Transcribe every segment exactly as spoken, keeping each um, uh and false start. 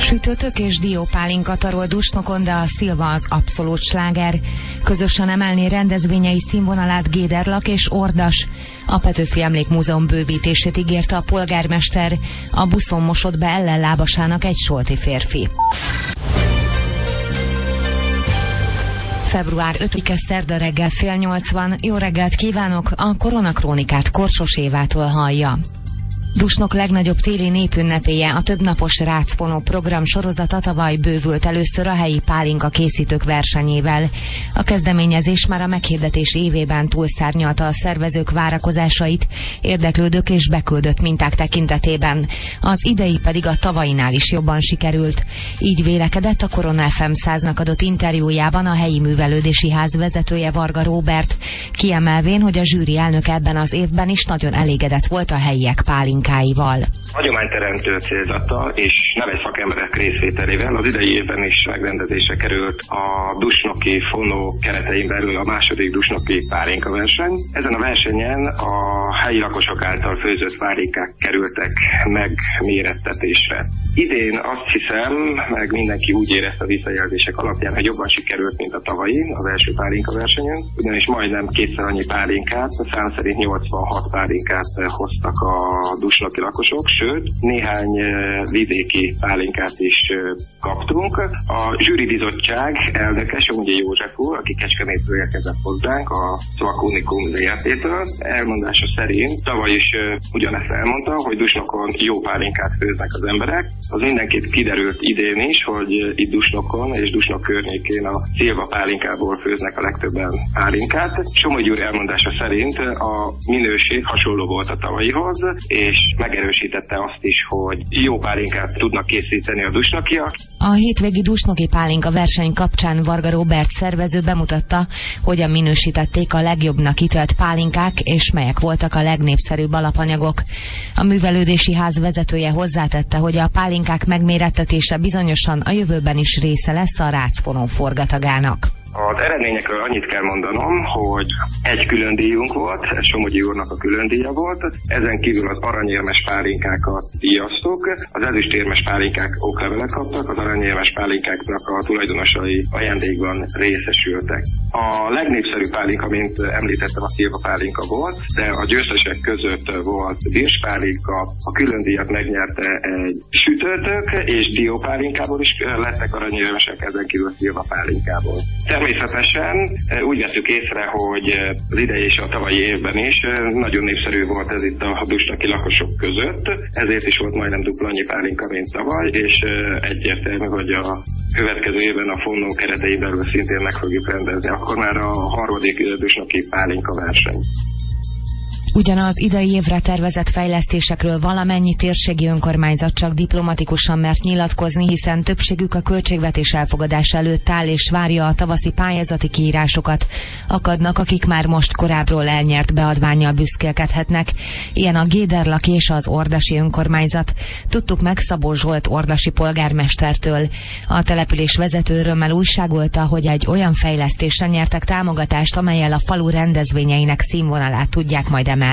Sütőtök és diópálinka tarol Dusnokon, de a szilva az abszolút sláger. Közösen emelné rendezvényei színvonalát Géderlak és Ordas. A Petőfi Emlékmúzeum bővítését ígérte a polgármester. A buszon mosott be ellenlábasának egy solti férfi. február ötödike szerda reggel fél nyolc van. Jó reggelt kívánok! A Koronakrónikát Korsos Évától hallja. Dusnok legnagyobb téli népünnepéje, a többnapos rácponó program sorozata tavaly bővült először a helyi pálinka készítők versenyével. A kezdeményezés már a meghirdetés évében túlszárnyalta a szervezők várakozásait, érdeklődők és beküldött minták tekintetében. Az idei pedig a tavainál is jobban sikerült. Így vélekedett a Korona ef em száznak adott interjújában a helyi művelődési ház vezetője, Varga Róbert, kiemelvén, hogy a zsűri elnök ebben az évben is nagyon elégedett volt a helyiek pálinkáival. Hagyományteremtő célzattal és neves szakemberek részvételével az idei évben is megrendezésre került a Dusnoki Fonó keretein belül a második Dusnoki pálinka verseny. Ezen a versenyen a helyi lakosok által főzött pálinkák kerültek megmérettetésre. Idén azt hiszem, meg mindenki úgy érezte a visszajelzések alapján, hogy jobban sikerült, mint a tavalyi, az első pálinka versenyen, ugyanis majdnem kétszer annyi pálinkát, a szám szerint nyolcvanhat pálinkát hoztak a dusnoki lakosok, sőt, néhány vidéki pálinkát is kaptunk. A zsűribizottság elnöke, Somogyi József úr, aki Kecskemétről érkezett hozzánk, a Szvak Unikum zé er té-től, elmondása szerint tavaly is ugyanezt elmondta, hogy Dusnokon jó pálinkát főznek az emberek. Az mindenképp kiderült idén is, hogy itt Dusnokon és Dusnok környékén a szilva pálinkából főznek a legtöbben pálinkát. Somogyi úr elmondása szerint a minőség hasonló volt a tavalyihoz, és megerősítette azt is, hogy jó pálinkát tudnak készíteni a dusnokiak. A hétvégi Dusnoki pálinka verseny kapcsán Varga Róbert szervező bemutatta, hogyan minősítették a legjobbnak ítélt pálinkák, és melyek voltak a legnépszerűbb alapanyagok. A művelődési ház vezetője hozzátette, hogy a pálinkák megmérettetése bizonyosan a jövőben is része lesz a rácponó forgatagának. Az eredményekről annyit kell mondanom, hogy egy külön díjunk volt, ez Somogyi úrnak a külön díja volt, ezen kívül az aranyérmes pálinkákat díjaztuk, az ezüstérmes pálinkák oklevelet kaptak, az aranyérmes pálinkáknak a tulajdonosai ajándékban részesültek. A legnépszerűbb pálinka, mint említettem, a szilva pálinka volt, de a győztesek között volt virspálinka, a külön díjat megnyerte egy sütőtök, és diópálinkából is lettek aranyérmesek, ezen kívül szilva pálinkából. Természetesen úgy vettük észre, hogy az idei és a tavalyi évben is nagyon népszerű volt ez itt a dusnoki lakosok között, ezért is volt majdnem dupla annyi pálinka, mint tavaly, és egyértelmű, hogy a következő évben a Fonó keretein belül szintén meg fogjuk rendezni. Akkor már a harmadik dusnoki pálinka verseny. Ugyanaz idei évre tervezett fejlesztésekről valamennyi térségi önkormányzat csak diplomatikusan mert nyilatkozni, hiszen többségük a költségvetés elfogadás előtt áll és várja a tavaszi pályázati kiírásokat. Akadnak, akik már most korábbról elnyert beadvánnyal büszkélkedhetnek. Ilyen a Géderlaki és az Ordasi önkormányzat. Tudtuk meg Szabó Zsolt ordasi polgármestertől. A település vezető örömmel újságolta, hogy egy olyan fejlesztésre nyertek támogatást, amellyel a falu rendezvényeinek színvonalát tudják majd emelni.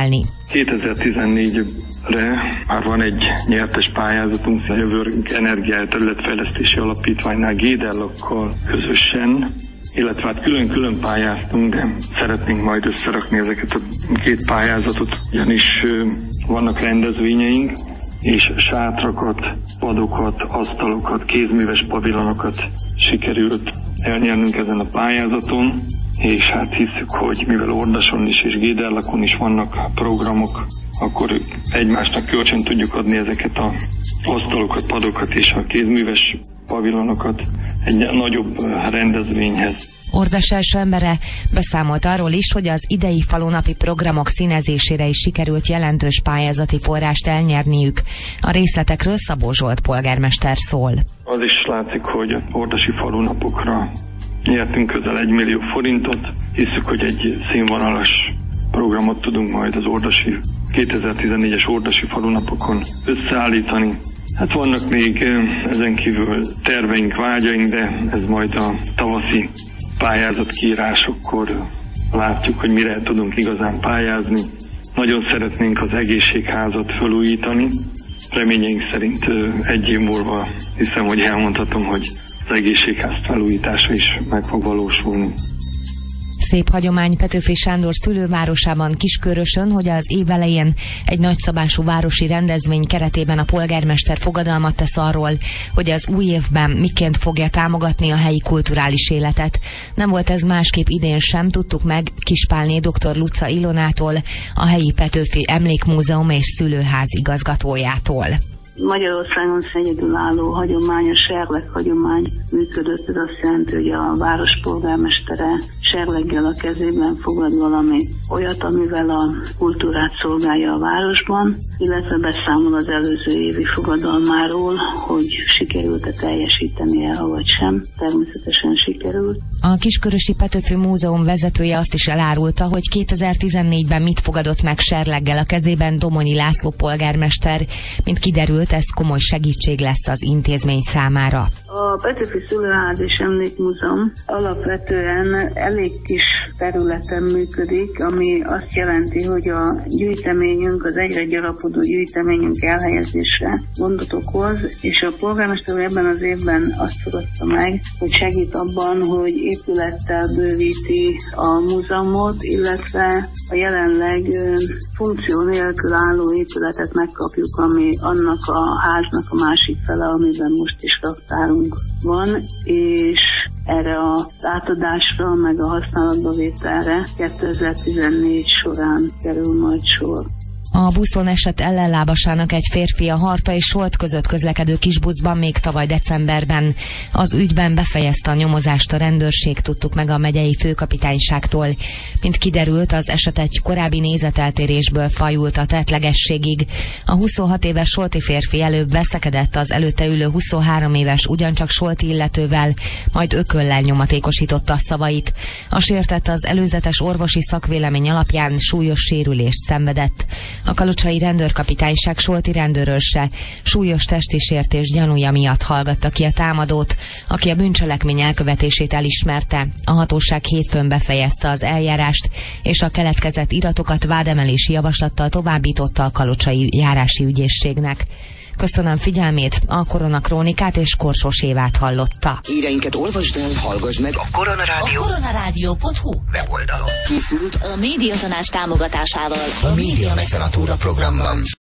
kétezer-tizennégyre már van egy nyertes pályázatunk, a Jövőnk Energia Területfejlesztési Alapítványnál Géderlakkal közösen, illetve hát külön-külön pályáztunk, de szeretnénk majd összerakni ezeket a két pályázatot, ugyanis vannak rendezvényeink, és sátrakat, padokat, asztalokat, kézműves pavilonokat sikerült elnyernünk ezen a pályázaton, és hát hiszük, hogy mivel Ordason is és Géderlakon is vannak programok, akkor egymásnak kölcsön tudjuk adni ezeket a asztalokat, padokat és a kézműves pavilonokat egy nagyobb rendezvényhez. Ordas első embere beszámolt arról is, hogy az idei falunapi programok színezésére is sikerült jelentős pályázati forrást elnyerniük. A részletekről Szabó Zsolt polgármester szól. Az is látszik, hogy a ordasi falunapokra nyertünk közel egy millió forintot. Hiszük, hogy egy színvonalas programot tudunk majd az ordasi kétezer-tizennégyes ordasi falunapokon összeállítani. Hát vannak még ezen kívül terveink, vágyaink, de ez majd a tavaszi pályázatkiírásokkor látjuk, hogy mire tudunk igazán pályázni. Nagyon szeretnénk az egészségházat felújítani, reményeink szerint egy év múlva hiszem, hogy elmondhatom, hogy az egészségház felújítása is meg fog valósulni. Szép hagyomány Petőfi Sándor szülővárosában, Kiskörösön, hogy az év elején egy nagyszabású városi rendezvény keretében a polgármester fogadalmat tesz arról, hogy az új évben miként fogja támogatni a helyi kulturális életet. Nem volt ez másképp idén sem, tudtuk meg Kispálné dr. Luca Ilonától, a helyi Petőfi Emlékmúzeum és Szülőház igazgatójától. Magyarországon egyedülálló hagyomány, a serleg hagyomány működött. Ez azt jelenti, hogy a város polgármestere serleggel a kezében fogad valami olyat, amivel a kultúrát szolgálja a városban, illetve beszámol az előző évi fogadalmáról, hogy sikerült-e teljesítenie, vagy sem. Természetesen sikerült. A Kiskörösi Petőfi Múzeum vezetője azt is elárulta, hogy kétezer-tizennégyben mit fogadott meg serleggel a kezében Domonyi László polgármester. Mint kiderült, ez komoly segítség lesz az intézmény számára. A Petőfi Szülőház és Emlékmúzeum alapvetően elég kis területen működik, ami azt jelenti, hogy a gyűjteményünk, az egyre gyarapodó gyűjteményünk elhelyezése gondot okoz, és a polgármester ebben az évben azt fogadta meg, hogy segít abban, hogy épülettel bővíti a múzeumot, illetve a jelenleg funkció nélkül álló épületet megkapjuk, ami annak a háznak a másik fele, amiben most is raktárunk van, és erre az átadásra, meg a használatba vételre kétezer-tizennégy során kerül majd sor. A buszon esett ellenlábasának egy férfi a Harta és Solt között közlekedő kisbuszban még tavaly decemberben. Az ügyben befejezte a nyomozást a rendőrség, tudtuk meg a megyei főkapitányságtól. Mint kiderült, az eset egy korábbi nézeteltérésből fajult a tettlegességig. A huszonhat éves solti férfi előbb veszekedett az előtte ülő huszonhárom éves ugyancsak solti illetővel, majd ököllel nyomatékosította a szavait. A sértett az előzetes orvosi szakvélemény alapján súlyos sérülést szenvedett. A kalocsai rendőrkapitányság solti rendőrőrse súlyos testi sértés gyanúja miatt hallgatta ki a támadót, aki a bűncselekmény elkövetését elismerte. A hatóság hétfőn befejezte az eljárást, és a keletkezett iratokat vádemelési javaslattal továbbította a kalocsai járási ügyészségnek. Köszönöm figyelmét, a Koronakrónikát és Korsos Évát hallotta. Híreinket olvasd el, hallgass meg a Koronarádió. A koronarádió pont hu weboldalon. Készült a Médiatanács támogatásával a Média Mecenatúra programban.